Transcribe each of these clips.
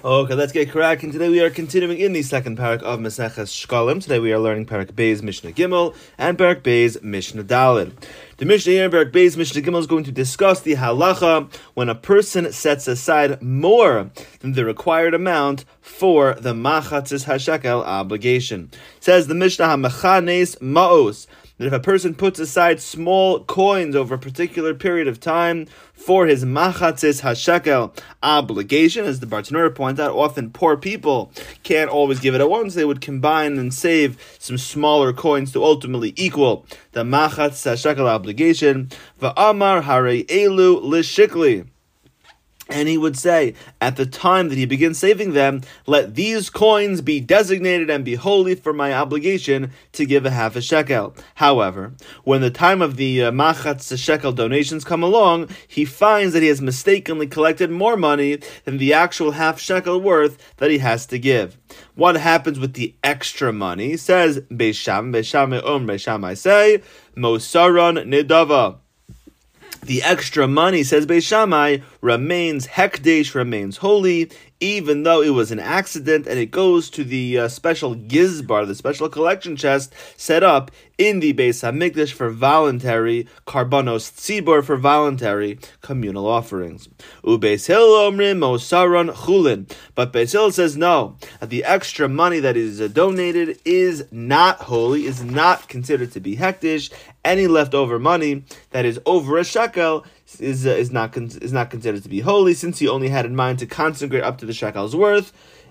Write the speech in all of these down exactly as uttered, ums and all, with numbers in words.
Okay, let's get cracking. Today we are continuing in the second parak of Maseches Shkalim. Today we are learning Parak Beis Mishnah Gimel and Parak Beis Mishnah Daled. The Mishnah here in Parak Beis Mishnah Gimel is going to discuss the halacha when a person sets aside more than the required amount for the machatzis hashekel obligation. It says the Mishnah HaMechanes Ma'os, that if a person puts aside small coins over a particular period of time for his machatzis hashekel obligation, as the Bartanura points out, often poor people can't always give it at once. They would combine and save some smaller coins to ultimately equal the machatzis hashekel obligation. Va'amar hare elu lishikli. And he would say, at the time that he begins saving them, let these coins be designated and be holy for my obligation to give a half a shekel. However, when the time of the uh, machatz shekel donations come along, he finds that he has mistakenly collected more money than the actual half shekel worth that he has to give. What happens with the extra money? Says Beis Shammai, Beis Shammai um, Beis Shammai say, Mosaron Nidava. The extra money, says Beis Shammai, remains hekdesh, remains holy, even though it was an accident, and it goes to the uh, special gizbar, the special collection chest set up in the Beis HaMikdash for voluntary karbanos tzibor, for voluntary communal offerings. Ubeis Hillel omrim mosaron chulin. But Beis Hillel says no, that the extra money that is uh, donated is not holy, is not considered to be hekdesh. Any leftover money that is over a shekel is uh, is not con- is not considered to be holy, since he only had in mind to consecrate up to the shekel's worth.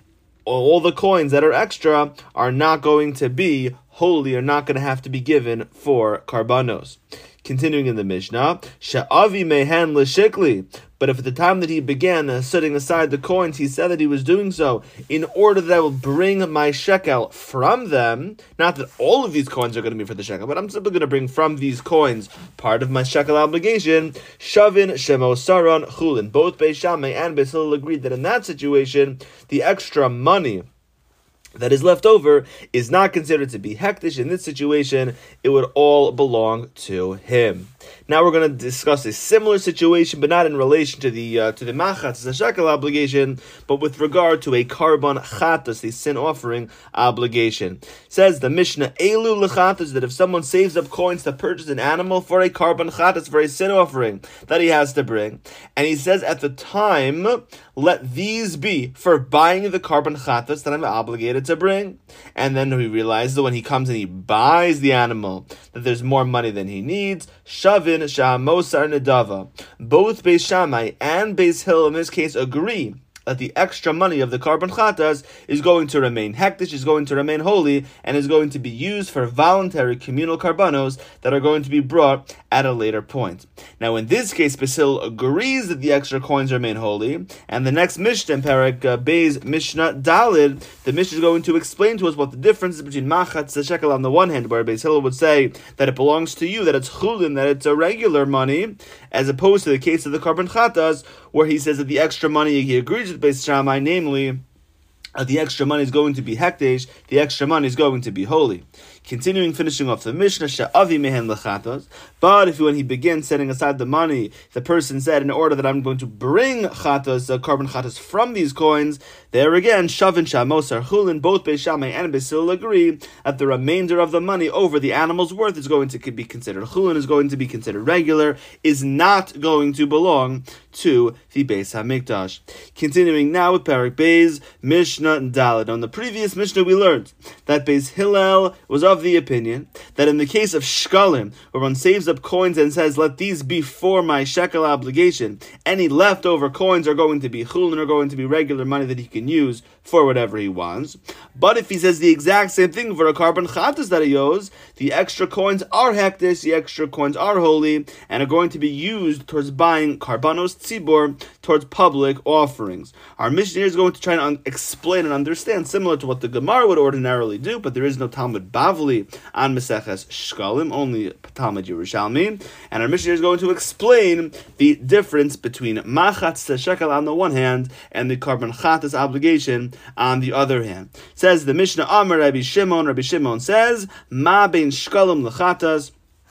All the coins that are extra are not going to be holy, are not going to have to be given for karbanos. Continuing in the Mishnah, Sha'avi mehen l'shikli. But if at the time that he began uh, setting aside the coins, he said that he was doing so in order that I will bring my shekel from them, not that all of these coins are going to be for the shekel, but I'm simply going to bring from these coins part of my shekel obligation, Shavin shemosaron chulin. Both Beis Shammai and Beis Hillel agreed that in that situation, the extra money that is left over is not considered to be hektish. In this situation, it would all belong to him. Now we're going to discuss a similar situation, but not in relation to the uh, to the machatz, the shekel obligation, but with regard to a karban chatas, the sin offering obligation. It says the Mishnah, elu lechatas, that if someone saves up coins to purchase an animal for a karban chatas, for a sin offering that he has to bring, and he says at the time, let these be for buying the karban chatas that I'm obligated to bring. And then he realizes that when he comes and he buys the animal, that there's more money than he needs. Shavin sha'amosar nedava. Both Beis Shammai and Beis Hillel in this case agree that the extra money of the karban chatas is going to remain hektish, is going to remain holy, and is going to be used for voluntary communal karbanos that are going to be brought at a later point. Now, in this case, Beis Hillel agrees that the extra coins remain holy, and the next Mishnah, Parak uh, Beis Mishnah Daled, the Mishnah is going to explain to us what the difference is between machatz and shekel on the one hand, where Beis Hillel would say that it belongs to you, that it's chulin, that it's a regular money, as opposed to the case of the karban chatas, where he says that the extra money, he agrees with Beis Shammai, namely, uh, the extra money is going to be hekdesh, the extra money is going to be holy. Continuing, finishing off the Mishnah, Sha'avi mehen lechatos. But if when he begins setting aside the money, the person said, in order that I'm going to bring chatos, uh, karban chatos from these coins, there again, Shavin sha'amosar chulin, both Beis Shammai and Beis Hillel agree that the remainder of the money over the animal's worth is going to be considered chulin, is going to be considered regular, is not going to belong to the Beis HaMikdash. Continuing now with Parak Beis Mishnah Daled. On the previous Mishnah we learned that Beis Hillel was of the opinion that in the case of shkalim, where one saves up coins and says, let these be for my shekel obligation, any leftover coins are going to be chulin, are going to be regular money that he can use for whatever he wants. But if he says the exact same thing for a karban chatas that he owes, the extra coins are hektish, the extra coins are holy, and are going to be used towards buying karbanos tzibor, towards public offerings. Our Mishnah is going to try to un- explain and understand, similar to what the Gemara would ordinarily do, but there is no Talmud Bavli on Maseches Shkalim, only Talmud Yerushalmi, and our Mishnah is going to explain the difference between machatz shekel on the one hand and the karban chatas obligation on the other hand. It says the Mishnah Amar Rabbi Shimon, Rabbi Shimon says, Ma bein shkalim lechatas.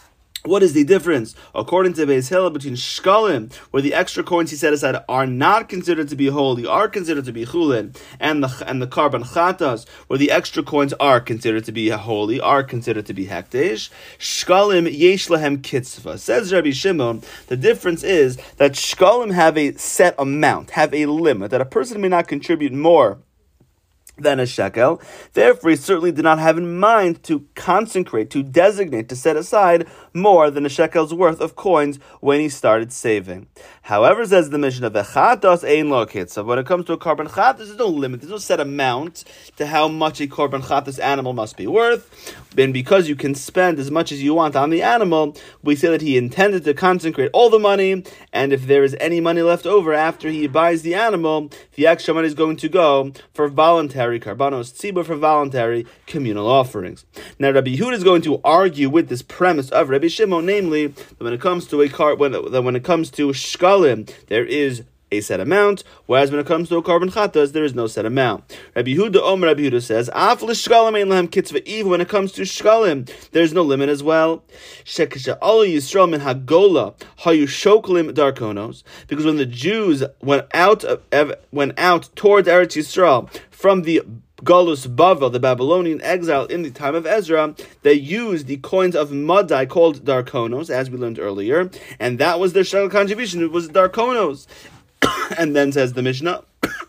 What is the difference, according to Beis Hillel, between shkalim, where the extra coins he set aside are not considered to be holy, are considered to be chulin, and the and the karban chatas, where the extra coins are considered to be holy, are considered to be hekdesh? Shkalim yesh lahem kitzva. Says Rabbi Shimon, the difference is that shkalim have a set amount, have a limit, that a person may not contribute more than a shekel. Therefore, he certainly did not have in mind to consecrate, to designate, to set aside more than a shekel's worth of coins when he started saving. However, says the Mishnah, v'chatas ein lo kitzav. When it comes to a korban chatas, there's no limit, there's no set amount to how much a korban chatas animal must be worth. And because you can spend as much as you want on the animal, we say that he intended to consecrate all the money, and if there is any money left over after he buys the animal, the extra money is going to go for voluntary karbanos tzibur, for voluntary communal offerings. Now, Rabbi Yehuda is going to argue with this premise of Rabbi Shimon, namely that when it comes to a car, when that when it comes to shkalim, there is a set amount, whereas when it comes to a korban chatas, there is no set amount. Rabbi Yehuda, Omer Rabbi Yehuda says, Af l'shkalim ein lahem kitzva. Even when it comes to shkalim, there is no limit as well. Shekesha alu Yisrael min hagola hayu shoklim darkonos. Because when the Jews went out of, went out towards Eretz Yisrael from the Galus Bavel, the Babylonian exile in the time of Ezra, they used the coins of Madai called darkonos, as we learned earlier, and that was their shekel contribution. It was darkonos. And then says the Mishnah,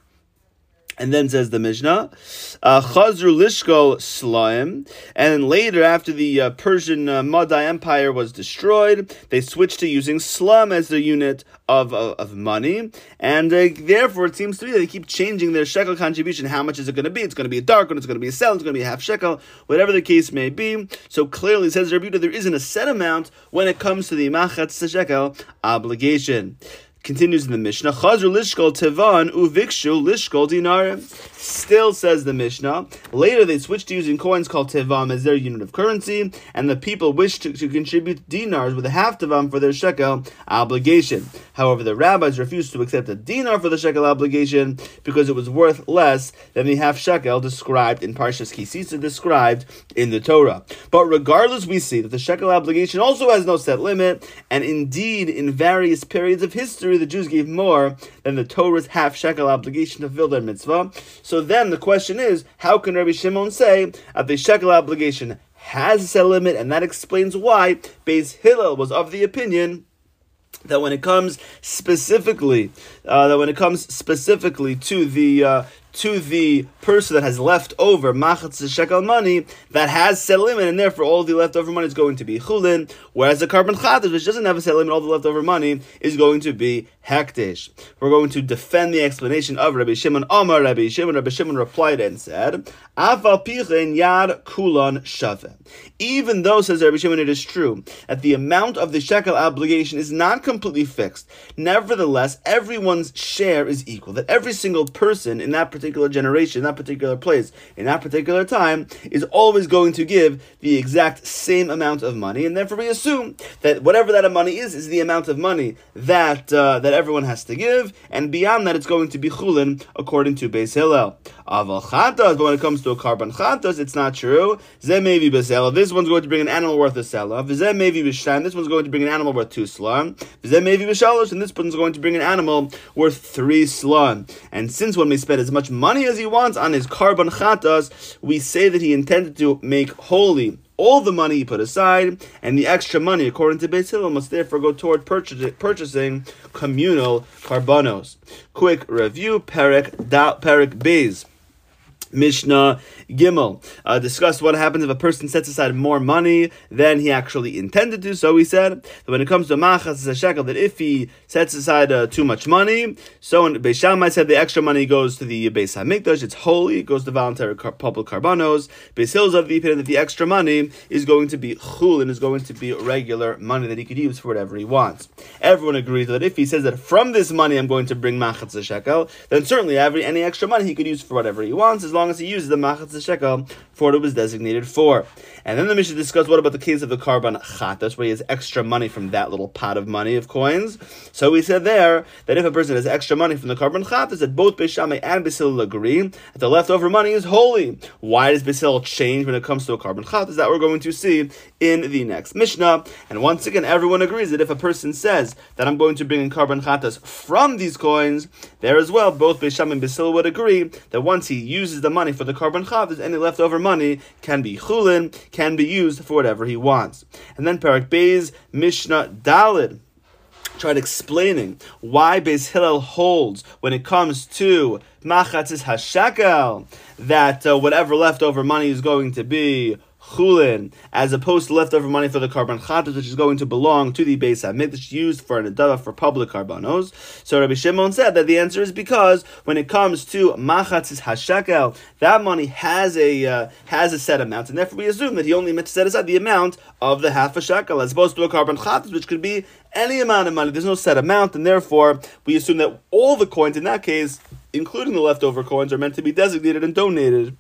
and then says the Mishnah, Chazru Lishkol Slaim, and later, after the uh, Persian uh, Madai Empire was destroyed, they switched to using Slam as their unit of uh, of money, and uh, therefore it seems to be that they keep changing their shekel contribution. How much is it going to be? It's going to be a dark one, it's going to be a sel, it's going to be a half shekel, whatever the case may be. So clearly, says Rabbi Yehuda, there isn't a set amount when it comes to the Machatz shekel obligation. Continues in the Mishnah, Chazru lishkol tevan uvikshu lishkol dinarim. Still, says the Mishnah, later they switched to using coins called tevam as their unit of currency, and the people wished to, to contribute dinars with a half tevam for their shekel obligation. However, the rabbis refused to accept a dinar for the shekel obligation because it was worth less than the half shekel described in Parshas Ki Sisa, described in the Torah. But regardless, we see that the shekel obligation also has no set limit, and indeed, in various periods of history, the Jews gave more than the Torah's half shekel obligation to fulfill their mitzvah. So then the question is, how can Rabbi Shimon say that the shekel obligation has a set limit, and that explains why Beis Hillel was of the opinion that when it comes specifically, uh, that when it comes specifically to the uh, to the person that has left over machatz shekel money, that has set limit, and therefore all the leftover money is going to be chulin, whereas the korban chatas, which doesn't have a set limit, all the leftover money is going to be hekdesh. We're going to defend the explanation of Rabbi Shimon. Amar Rabbi Shimon. Rabbi Shimon replied and said, Afal pichen yad kulon shaveh. Even though, says Rabbi Shimon, it is true that the amount of the shekel obligation is not completely fixed, nevertheless, everyone's share is equal. That every single person in that particular generation, in that particular place, in that particular time, is always going to give the exact same amount of money, and therefore we assume that whatever that money is, is the amount of money that uh, that everyone has to give, and beyond that, it's going to be chulin, according to Beis Hillel. Aval chatas, but when it comes to a korban chatas, it's not true. Zeh mevi b'sela. This one's going to bring an animal worth a sela. V'zeh mevi b'shtan. This one's going to bring an animal worth two slan. V'zeh mevi b'shalosh. And this one's going to bring an animal worth three slan. And since one may spend as much money as he wants on his korban chatas, we say that he intended to make holy all the money he put aside, and the extra money, according to Beis Hillel, must therefore go toward purchasing communal karbanos. Quick review: Perek da, Perek Beis Mishnah Gimel uh, discussed what happens if a person sets aside more money than he actually intended to. So we said that when it comes to machas shekel, that if he sets aside uh, too much money, so when Beis Shammai said the extra money goes to the Beis Hamikdash, it's holy, it goes to voluntary car- public karbanos. Beis Hillel's of the opinion that the extra money is going to be chul and is going to be regular money that he could use for whatever he wants. Everyone agrees that if he says that from this money I'm going to bring machas shekel, then certainly every any extra money he could use for whatever he wants, as long as he uses the machas shekel for what it was designated for. And then the Mishnah discussed what about the case of the Karban Chatas, where he has extra money from that little pot of money of coins. So we said there that if a person has extra money from the Karban Chatas, that both Beis Shammai and Beis Hillel agree that the leftover money is holy. Why does Beis Hillel change when it comes to a Karban Chatas? That we're going to see in the next Mishnah. And once again, everyone agrees that if a person says that I'm going to bring in Karban Chatas from these coins, there as well, both Beis Shammai and Beis Hillel would agree that once he uses the money for the Karban Chatas, any leftover money can be chulin, can be used for whatever he wants. And then Parak Beis Mishnah Daled tried explaining why Beis Hillel holds when it comes to machatzis hashakel that uh, whatever leftover money is going to be chulin, as opposed to leftover money for the Karban Chatas, which is going to belong to the Beis HaMikdash, used for an adava for public karbanos. So Rabbi Shimon said that the answer is because when it comes to machatzis hashakel, that money has a uh, has a set amount, and therefore we assume that he only meant to set aside the amount of the half a shekel, as opposed to a Karban Chatas, which could be any amount of money. There's no set amount, and therefore we assume that all the coins in that case, including the leftover coins, are meant to be designated and donated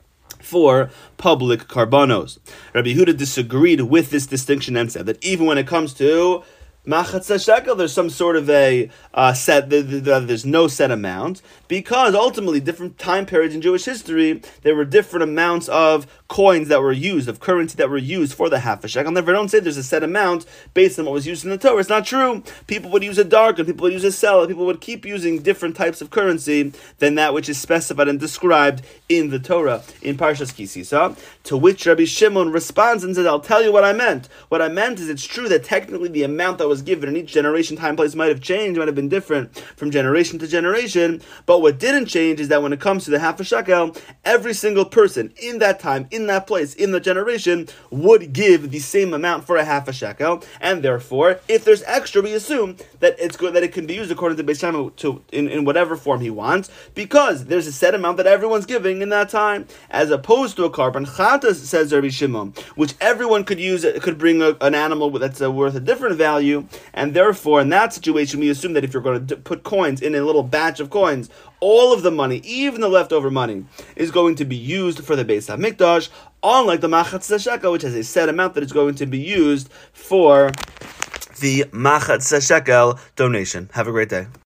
for public karbanos. Rabbi Yehuda disagreed with this distinction and said that even when it comes to machatzah shekel, there's some sort of a uh, set, the, the, the, there's no set amount, because ultimately different time periods in Jewish history, there were different amounts of coins that were used, of currency that were used for the half a shekel. Never don't say there's a set amount based on what was used in the Torah. It's not true. People would use a darken, people would use a sell, people would keep using different types of currency than that which is specified and described in the Torah, in Parshas Ki Sisa. To which Rabbi Shimon responds and says, I'll tell you what I meant. What I meant is it's true that technically the amount that was given in each generation, time, place might have changed, might have been different from generation to generation, but what didn't change is that when it comes to the half a shekel, every single person in that time, in that place, in the generation, would give the same amount for a half a shekel, and therefore, if there's extra, we assume that it's good that it can be used according to Beis Shammai to in, in whatever form he wants, because there's a set amount that everyone's giving in that time, as opposed to a Karban Chatas, says Rabbi Shimon, which everyone could use, could bring a, an animal that's uh, worth a different value, and therefore, in that situation, we assume that if you're going to put coins in a little batch of coins, all of the money, even the leftover money, is going to be used for the Beis HaMikdash, unlike the machatzah shekel, which has a set amount that is going to be used for the machatzah shekel donation. Have a great day.